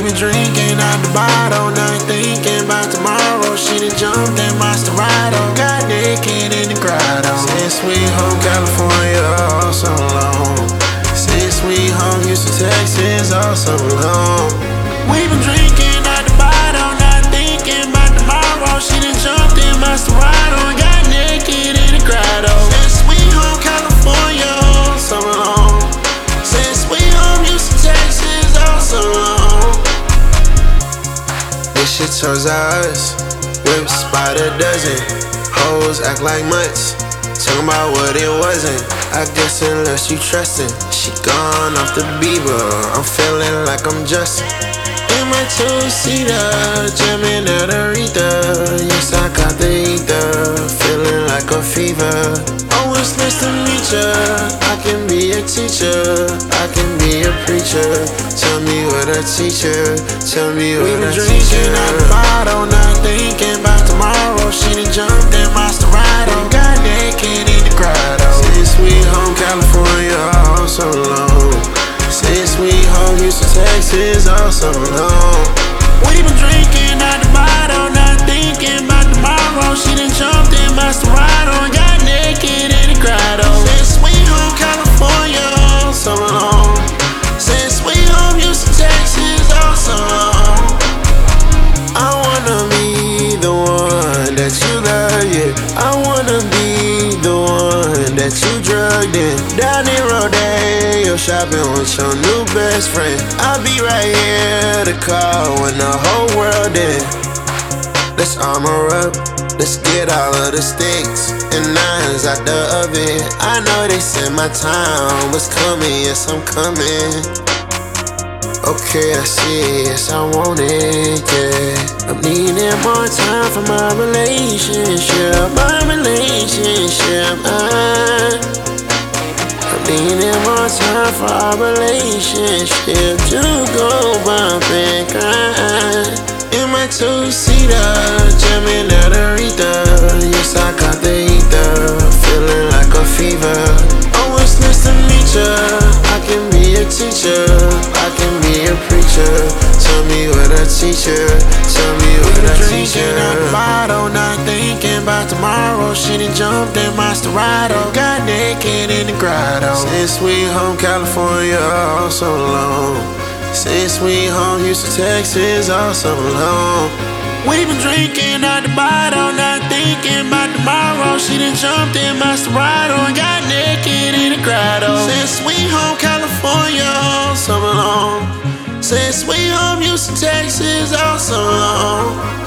been drinking out the bottle, not thinking about tomorrow. She done jumped in Maserati, got naked in the grotto. Since we home California all so long, since we home Houston, Texas all so long. We been drinking out the bottle, not thinking about tomorrow. She done jumped in Maserati, got naked in the grotto. Since we home California all so long, since we home Houston, Texas all so long. This shit turns out us, whips by the dozen. Hoes act like mutts, talking about what it wasn't. I guess unless you trustin', she gone off the Bieber. I'm feeling like I'm Justin in my two-seater, jamming at Aretha. Yes, I got the ether, feeling like a fever. Oh, it's nice to meet ya. I can be a teacher, I can be a preacher. Tell me what I teach her, tell me what I teach her. We been drinking out the bottle, not thinking about tomorrow. She done jumped in Maserati, got naked in the grotto. Since we home California all so long, since we home Houston, Texas all so long. We been drinking out the bottle, not thinking about tomorrow. She done jumped in Maserati, got naked in the grotto. Since we home California all so long, since we home Houston, Texas all so long. I wanna be the one that you love, yeah. I wanna be the one that you drugged in. Down in Rodeo, shopping with your new best friend. I'll be right here to call when the whole world in. Let's armor up, let's get all of the sticks and nines out the oven. I know they said my time was coming, yes I'm coming. Okay, I see it, yes I want it, yeah. I'm needing more time for my relationship, I'm needing more time for our relationship to go bump and grind. In my two-seater, jamming at Aretha. Yes, I got the ether, feeling like a fever. Oh, it's nice to meet ya. I can be a teacher, I can be a preacher. Tell me what I teach her, tell me what I teach her. Drinking out the bottle, not thinking about tomorrow. She done jumped in Maserati, got naked in the grotto. Since we home California all so long, since we home Houston, Texas all so long. We been drinking out the bottle, not thinking about tomorrow. She done jumped in Maserati, got naked in the grotto. Since we home California all so long, since we home Houston, Texas all so long.